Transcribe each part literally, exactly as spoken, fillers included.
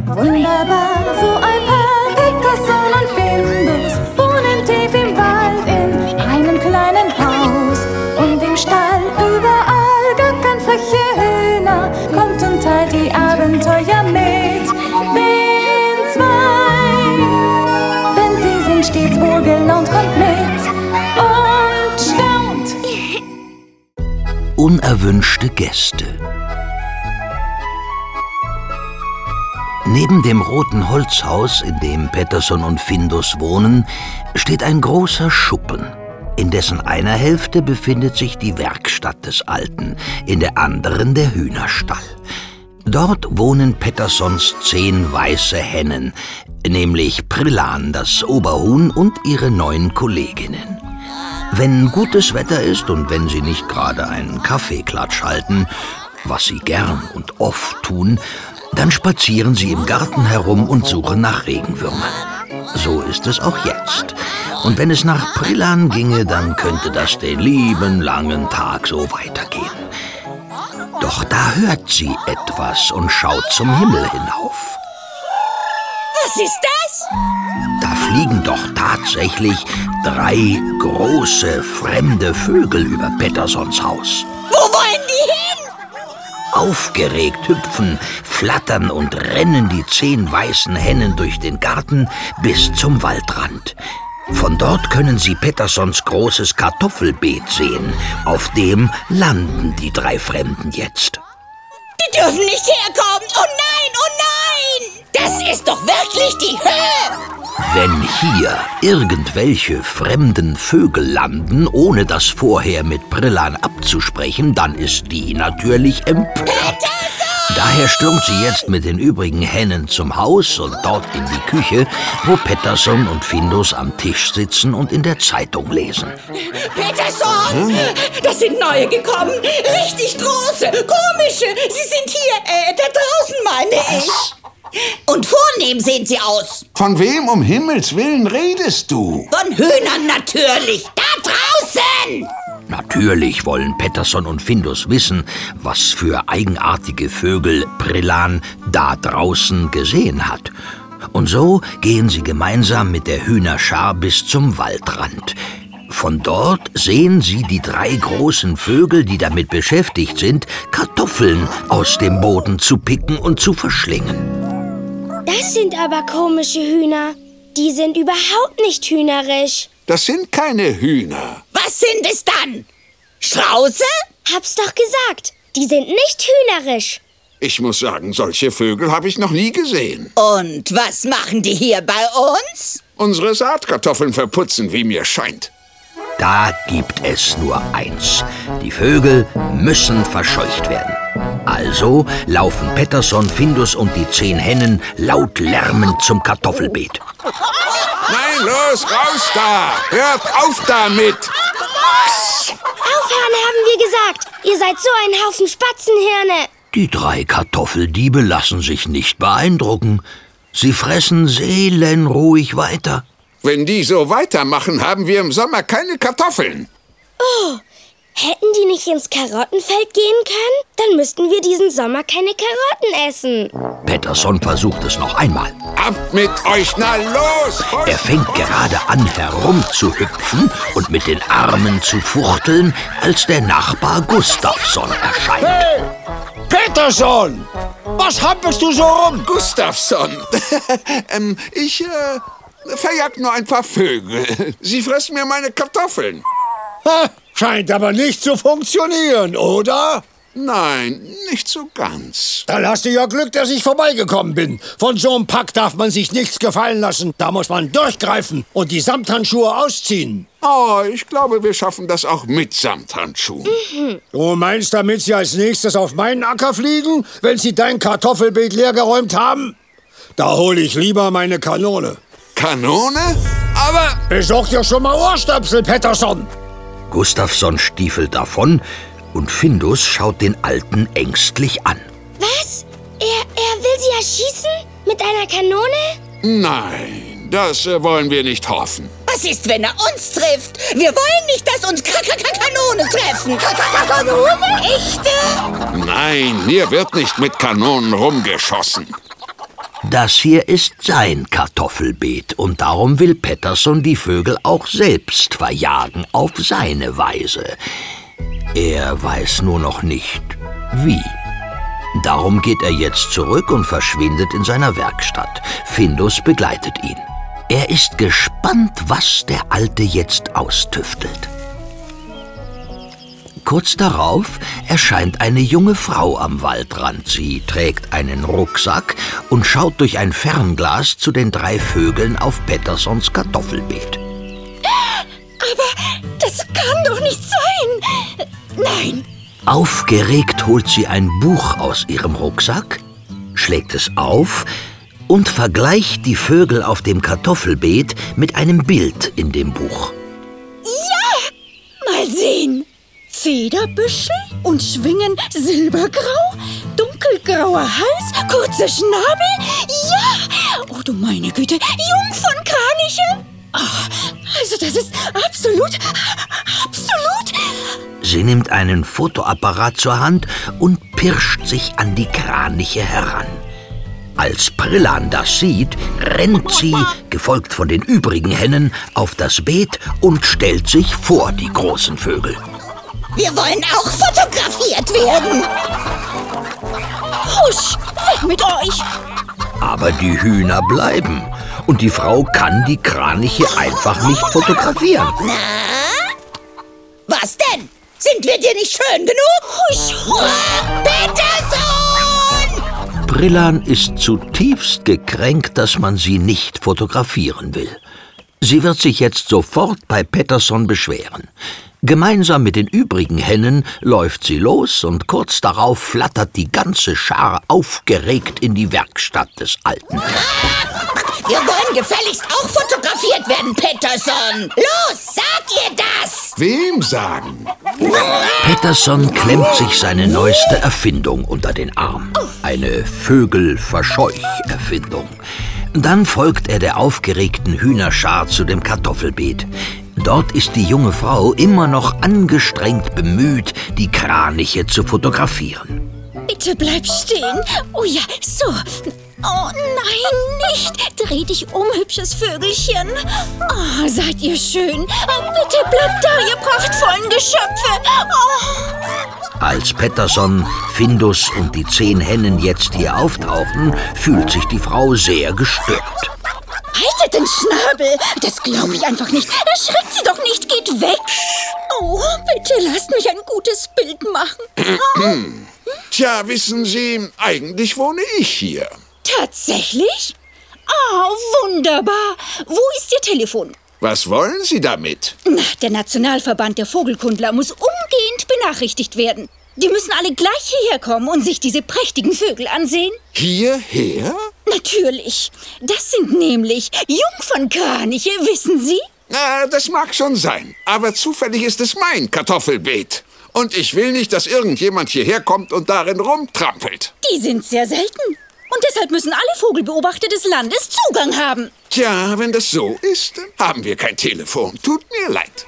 Wunderbar, so ein Paar Peterson und Findus wohnen tief im Wald in einem kleinen Haus. Und im Stall überall gackern freche Hühner, kommt und teilt die Abenteuer mit den zwei. Denn sie sind stets wohlgelaunt, kommt mit und staunt. Unerwünschte Gäste. Neben dem roten Holzhaus, in dem Peterson und Findus wohnen, steht ein großer Schuppen. In dessen einer Hälfte befindet sich die Werkstatt des Alten, in der anderen der Hühnerstall. Dort wohnen Petersons zehn weiße Hennen, nämlich Prillan, das Oberhuhn, und ihre neun Kolleginnen. Wenn gutes Wetter ist und wenn sie nicht gerade einen Kaffeeklatsch halten, was sie gern und oft tun, dann spazieren sie im Garten herum und suchen nach Regenwürmern. So ist es auch jetzt. Und wenn es nach Prillan ginge, dann könnte das den lieben langen Tag so weitergehen. Doch da hört sie etwas und schaut zum Himmel hinauf. Was ist das? Da fliegen doch tatsächlich drei große, fremde Vögel über Petersons Haus. Wo wollen die hin? Aufgeregt hüpfen, flattern und rennen die zehn weißen Hennen durch den Garten bis zum Waldrand. Von dort können sie Petersons großes Kartoffelbeet sehen. Auf dem landen die drei Fremden jetzt. Die dürfen nicht herkommen! Oh nein, oh nein! Das ist doch wirklich die Höhe! Wenn hier irgendwelche fremden Vögel landen, ohne das vorher mit Prillan abzusprechen, dann ist die natürlich empört. Peterson! Daher stürmt sie jetzt mit den übrigen Hennen zum Haus und dort in die Küche, wo Peterson und Findus am Tisch sitzen und in der Zeitung lesen. Peterson! Hm? Das sind neue gekommen. Richtig große, komische. Sie sind hier, äh, da draußen, meine ich. Und vornehm sehen sie aus. Von wem um Himmels Willen redest du? Von Hühnern natürlich. Da draußen! Natürlich wollen Peterson und Findus wissen, was für eigenartige Vögel Prillan da draußen gesehen hat. Und so gehen sie gemeinsam mit der Hühnerschar bis zum Waldrand. Von dort sehen sie die drei großen Vögel, die damit beschäftigt sind, Kartoffeln aus dem Boden zu picken und zu verschlingen. Das sind aber komische Hühner. Die sind überhaupt nicht hühnerisch. Das sind keine Hühner. Was sind es dann? Strauße? Hab's doch gesagt. Die sind nicht hühnerisch. Ich muss sagen, solche Vögel habe ich noch nie gesehen. Und was machen die hier bei uns? Unsere Saatkartoffeln verputzen, wie mir scheint. Da gibt es nur eins. Die Vögel müssen verscheucht werden. Also laufen Peterson, Findus und die zehn Hennen laut lärmend zum Kartoffelbeet. Nein, los, raus da! Hört auf damit! Aufhören, haben wir gesagt! Ihr seid so ein Haufen Spatzenhirne! Die drei Kartoffeldiebe lassen sich nicht beeindrucken. Sie fressen seelenruhig weiter. Wenn die so weitermachen, haben wir im Sommer keine Kartoffeln. Oh, hätten die nicht ins Karottenfeld gehen können? Dann müssten wir diesen Sommer keine Karotten essen. Peterson versucht es noch einmal. Ab mit euch, na los! Er fängt gerade an herumzuhüpfen und mit den Armen zu fuchteln, als der Nachbar Gustafsson erscheint. Hey, Peterson! Was hampelst du so rum? Gustafsson, ähm, ich, äh... verjagt nur ein paar Vögel. Sie fressen mir meine Kartoffeln. Ha, scheint aber nicht zu funktionieren, oder? Nein, nicht so ganz. Dann hast du ja Glück, dass ich vorbeigekommen bin. Von so einem Pack darf man sich nichts gefallen lassen. Da muss man durchgreifen und die Samthandschuhe ausziehen. Oh, ich glaube, wir schaffen das auch mit Samthandschuhen. Mhm. Du meinst, damit sie als nächstes auf meinen Acker fliegen, wenn sie dein Kartoffelbeet leergeräumt haben? Da hole ich lieber meine Kanone. Kanone? Aber... Besorg dir schon mal Ohrstöpsel, Peterson! Gustafsson stiefelt davon und Findus schaut den Alten ängstlich an. Was? Er, er will sie erschießen? Mit einer Kanone? Nein, das äh, wollen wir nicht hoffen. Was ist, wenn er uns trifft? Wir wollen nicht, dass uns Kanone treffen. Kanone? Echte? Nein, hier wird nicht mit Kanonen rumgeschossen. Das hier ist sein Kartoffelbeet und darum will Petterson die Vögel auch selbst verjagen, auf seine Weise. Er weiß nur noch nicht, wie. Darum geht er jetzt zurück und verschwindet in seiner Werkstatt. Findus begleitet ihn. Er ist gespannt, was der Alte jetzt austüftelt. Kurz darauf erscheint eine junge Frau am Waldrand. Sie trägt einen Rucksack und schaut durch ein Fernglas zu den drei Vögeln auf Pettersons Kartoffelbeet. Aber das kann doch nicht sein. Nein. Aufgeregt holt sie ein Buch aus ihrem Rucksack, schlägt es auf und vergleicht die Vögel auf dem Kartoffelbeet mit einem Bild in dem Buch. Ja, mal sehen. Federbüschel und Schwingen silbergrau, dunkelgrauer Hals, kurzer Schnabel. Ja! Oh, du meine Güte, Jungfernkraniche. Oh, also das ist absolut, absolut... Sie nimmt einen Fotoapparat zur Hand und pirscht sich an die Kraniche heran. Als Brillan das sieht, rennt sie, gefolgt von den übrigen Hennen, auf das Beet und stellt sich vor die großen Vögel. Wir wollen auch fotografiert werden. Husch, weg mit euch. Aber die Hühner bleiben und die Frau kann die Kraniche einfach nicht fotografieren. Na? Was denn? Sind wir dir nicht schön genug? Husch, husch. Petterson! Brillan ist zutiefst gekränkt, dass man sie nicht fotografieren will. Sie wird sich jetzt sofort bei Petterson beschweren. Gemeinsam mit den übrigen Hennen läuft sie los und kurz darauf flattert die ganze Schar aufgeregt in die Werkstatt des Alten. Wir wollen gefälligst auch fotografiert werden, Petterson. Los, sag ihr das! Wem sagen? Petterson klemmt sich seine neueste Erfindung unter den Arm. Eine Vögelverscheuch-Erfindung. Dann folgt er der aufgeregten Hühnerschar zu dem Kartoffelbeet. Dort ist die junge Frau immer noch angestrengt bemüht, die Kraniche zu fotografieren. Bitte bleib stehen. Oh ja, so. Oh nein, nicht. Dreh dich um, hübsches Vögelchen. Oh, seid ihr schön. Oh, bitte bleibt da, ihr prachtvollen Geschöpfe. Oh. Als Petterson, Findus und die zehn Hennen jetzt hier auftauchen, fühlt sich die Frau sehr gestört. Haltet den Schnabel! Das glaube ich einfach nicht. Erschreckt sie doch nicht, geht weg! Oh, bitte lasst mich ein gutes Bild machen. Tja, wissen Sie, eigentlich wohne ich hier. Tatsächlich? Oh, wunderbar. Wo ist Ihr Telefon? Was wollen Sie damit? Na, der Nationalverband der Vogelkundler muss umgehend benachrichtigt werden. Die müssen alle gleich hierher kommen und sich diese prächtigen Vögel ansehen. Hierher? Natürlich. Das sind nämlich Jungfernkraniche, wissen Sie? Na, das mag schon sein. Aber zufällig ist es mein Kartoffelbeet. Und ich will nicht, dass irgendjemand hierher kommt und darin rumtrampelt. Die sind sehr selten. Und deshalb müssen alle Vogelbeobachter des Landes Zugang haben. Tja, wenn das so ist, dann haben wir kein Telefon. Tut mir leid.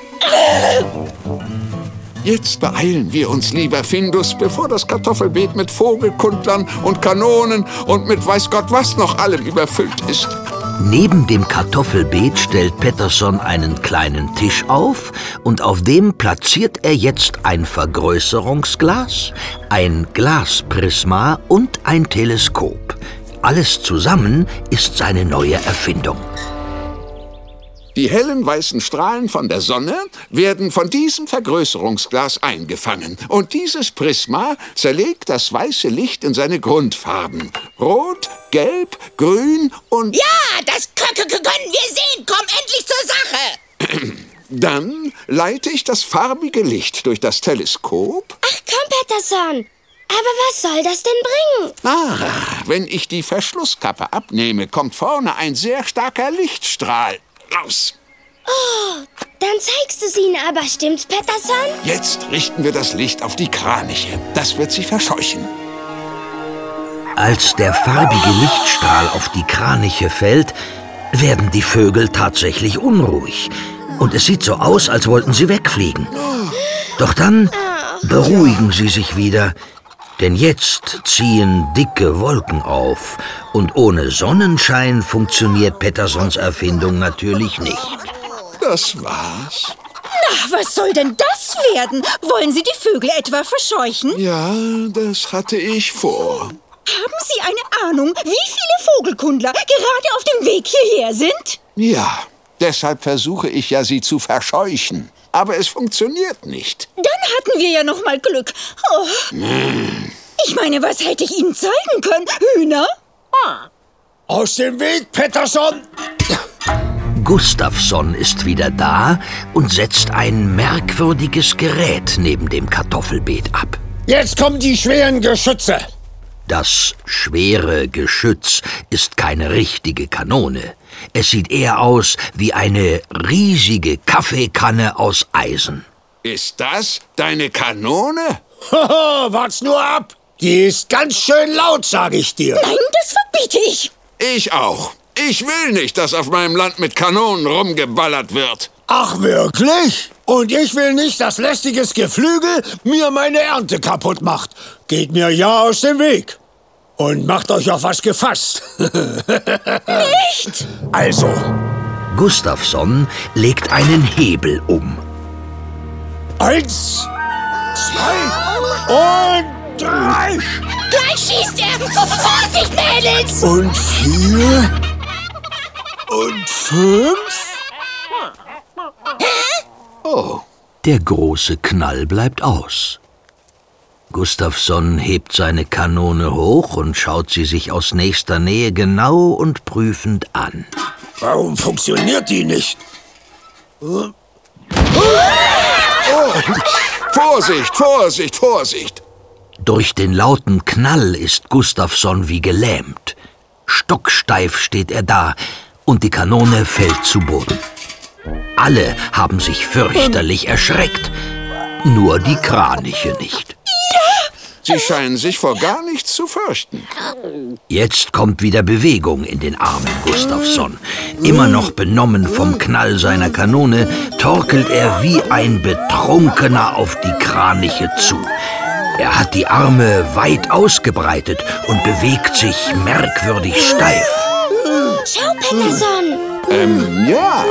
Jetzt beeilen wir uns, lieber Findus, bevor das Kartoffelbeet mit Vogelkundlern und Kanonen und mit weiß Gott was noch allem überfüllt ist. Neben dem Kartoffelbeet stellt Petterson einen kleinen Tisch auf und auf dem platziert er jetzt ein Vergrößerungsglas, ein Glasprisma und ein Teleskop. Alles zusammen ist seine neue Erfindung. Die hellen weißen Strahlen von der Sonne werden von diesem Vergrößerungsglas eingefangen. Und dieses Prisma zerlegt das weiße Licht in seine Grundfarben. Rot, Gelb, Grün und... Ja, das können wir sehen. Komm endlich zur Sache. Dann leite ich das farbige Licht durch das Teleskop. Ach komm, Petterson. Aber was soll das denn bringen? Ah, wenn ich die Verschlusskappe abnehme, kommt vorne ein sehr starker Lichtstrahl raus. Oh, dann zeigst du sie ihnen aber, stimmt's, Petterson? Jetzt richten wir das Licht auf die Kraniche. Das wird sie verscheuchen. Als der farbige Lichtstrahl auf die Kraniche fällt, werden die Vögel tatsächlich unruhig. Und es sieht so aus, als wollten sie wegfliegen. Doch dann beruhigen sie sich wieder. Denn jetzt ziehen dicke Wolken auf und ohne Sonnenschein funktioniert Petterssons Erfindung natürlich nicht. Das war's. Na, was soll denn das werden? Wollen Sie die Vögel etwa verscheuchen? Ja, das hatte ich vor. Haben Sie eine Ahnung, wie viele Vogelkundler gerade auf dem Weg hierher sind? Ja, deshalb versuche ich ja, sie zu verscheuchen. Aber es funktioniert nicht. Dann hatten wir ja noch mal Glück. Oh. Mm. Ich meine, was hätte ich Ihnen zeigen können? Hühner? Ah. Aus dem Weg, Pettersson! Gustafsson ist wieder da und setzt ein merkwürdiges Gerät neben dem Kartoffelbeet ab. Jetzt kommen die schweren Geschütze. Das schwere Geschütz ist keine richtige Kanone. Es sieht eher aus wie eine riesige Kaffeekanne aus Eisen. Ist das deine Kanone? Hoho, wart's nur ab. Die ist ganz schön laut, sage ich dir. Nein, das verbiete ich. Ich auch. Ich will nicht, dass auf meinem Land mit Kanonen rumgeballert wird. Ach, wirklich? Und ich will nicht, dass lästiges Geflügel mir meine Ernte kaputt macht. Geht mir ja aus dem Weg. Und macht euch auf was gefasst. Nicht! Also. Gustafsson legt einen Hebel um. Eins, zwei und drei. Gleich schießt er! Vorsicht, Mädels! Und vier. Und fünf. Oh. Der große Knall bleibt aus. Gustafsson hebt seine Kanone hoch und schaut sie sich aus nächster Nähe genau und prüfend an. Warum funktioniert die nicht? Oh. Vorsicht, Vorsicht, Vorsicht! Durch den lauten Knall ist Gustafsson wie gelähmt. Stocksteif steht er da und die Kanone fällt zu Boden. Alle haben sich fürchterlich erschreckt, nur die Kraniche nicht. Sie scheinen sich vor gar nichts zu fürchten. Jetzt kommt wieder Bewegung in den armen Gustafsson. Immer noch benommen vom Knall seiner Kanone, torkelt er wie ein Betrunkener auf die Kraniche zu. Er hat die Arme weit ausgebreitet und bewegt sich merkwürdig steif. Schau, Pettersson! Ähm, ja.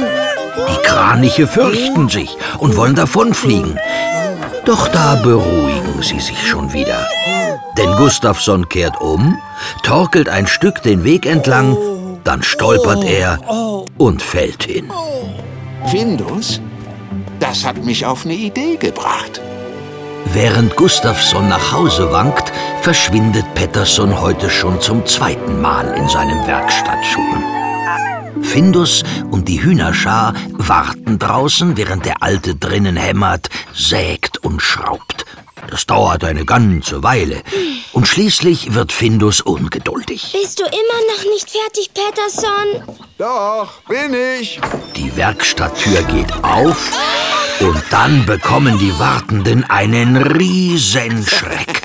Die Kraniche fürchten sich und wollen davonfliegen. Doch da beruhigen sie sich schon wieder. Denn Gustafsson kehrt um, torkelt ein Stück den Weg entlang, dann stolpert er und fällt hin. Findus, das hat mich auf eine Idee gebracht. Während Gustafsson nach Hause wankt, verschwindet Pettersson heute schon zum zweiten Mal in seinem Werkstattschuppen. Findus und die Hühnerschar warten draußen, während der Alte drinnen hämmert, sägt und schraubt. Das dauert eine ganze Weile. Und schließlich wird Findus ungeduldig. Bist du immer noch nicht fertig, Pettersson? Doch, bin ich. Die Werkstatttür geht auf und dann bekommen die Wartenden einen Riesenschreck.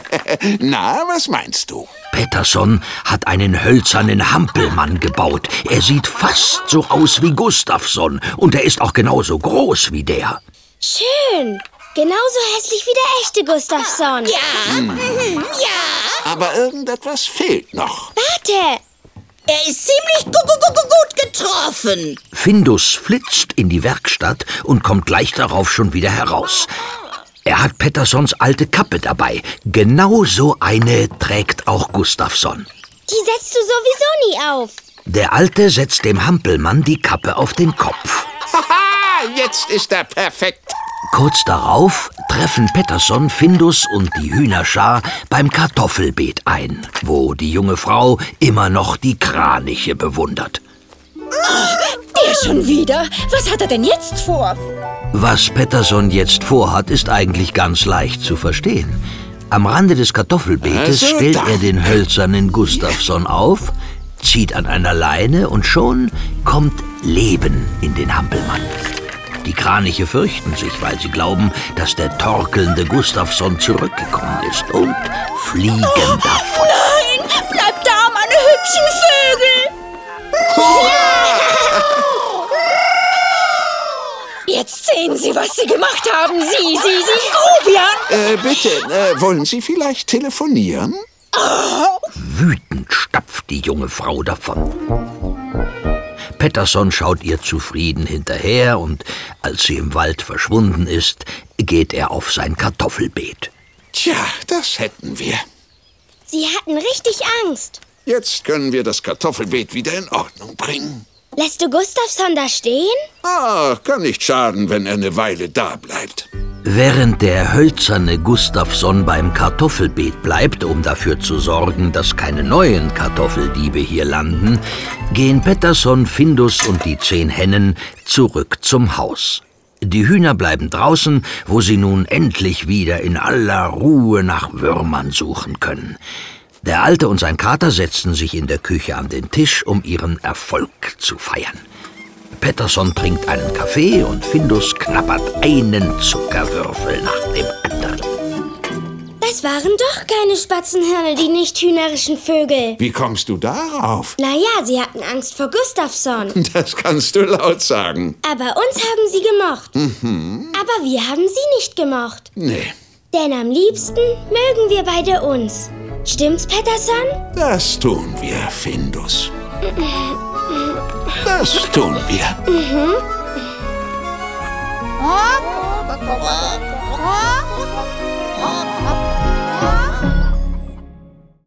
Na, was meinst du? Pettersson hat einen hölzernen Hampelmann gebaut. Er sieht fast so aus wie Gustafsson und er ist auch genauso groß wie der. Schön. Genauso hässlich wie der echte Gustafsson. Ja, hm. ja. Aber irgendetwas fehlt noch. Warte. Er ist ziemlich gu gu gu gut getroffen. Findus flitzt in die Werkstatt und kommt gleich darauf schon wieder heraus. Er hat Petterssons alte Kappe dabei. Genau so eine trägt auch Gustafsson. Die setzt du sowieso nie auf. Der Alte setzt dem Hampelmann die Kappe auf den Kopf. Haha, jetzt ist er perfekt. Kurz darauf treffen Pettersson, Findus und die Hühnerschar beim Kartoffelbeet ein, wo die junge Frau immer noch die Kraniche bewundert. Oh, der schon wieder? Was hat er denn jetzt vor? Was Pettersson jetzt vorhat, ist eigentlich ganz leicht zu verstehen. Am Rande des Kartoffelbeetes Also stellt da. er den hölzernen Gustafsson auf, zieht an einer Leine und schon kommt Leben in den Hampelmann. Die Kraniche fürchten sich, weil sie glauben, dass der torkelnde Gustafsson zurückgekommen ist und fliegen oh, davon. Nein, bleib da, meine hübschen Vögel! Jetzt sehen Sie, was Sie gemacht haben. Sie, Sie, Sie, Grobian. Äh, bitte, äh, wollen Sie vielleicht telefonieren? Wütend stapft die junge Frau davon. Pettersson schaut ihr zufrieden hinterher und als sie im Wald verschwunden ist, geht er auf sein Kartoffelbeet. Tja, das hätten wir. Sie hatten richtig Angst. Jetzt können wir das Kartoffelbeet wieder in Ordnung bringen. Lässt du Gustafsson da stehen? Ah, kann nicht schaden, wenn er eine Weile da bleibt. Während der hölzerne Gustafsson beim Kartoffelbeet bleibt, um dafür zu sorgen, dass keine neuen Kartoffeldiebe hier landen, gehen Pettersson, Findus und die zehn Hennen zurück zum Haus. Die Hühner bleiben draußen, wo sie nun endlich wieder in aller Ruhe nach Würmern suchen können. Der Alte und sein Kater setzten sich in der Küche an den Tisch, um ihren Erfolg zu feiern. Pettersson trinkt einen Kaffee und Findus knabbert einen Zuckerwürfel nach dem anderen. Das waren doch keine Spatzenhirne, die nicht hühnerischen Vögel. Wie kommst du darauf? Naja, sie hatten Angst vor Gustafsson. Das kannst du laut sagen. Aber uns haben sie gemocht. Mhm. Aber wir haben sie nicht gemocht. Nee. Denn am liebsten mögen wir beide uns. Stimmt's, Pettersson? Das tun wir, Findus. Das tun wir. Mhm.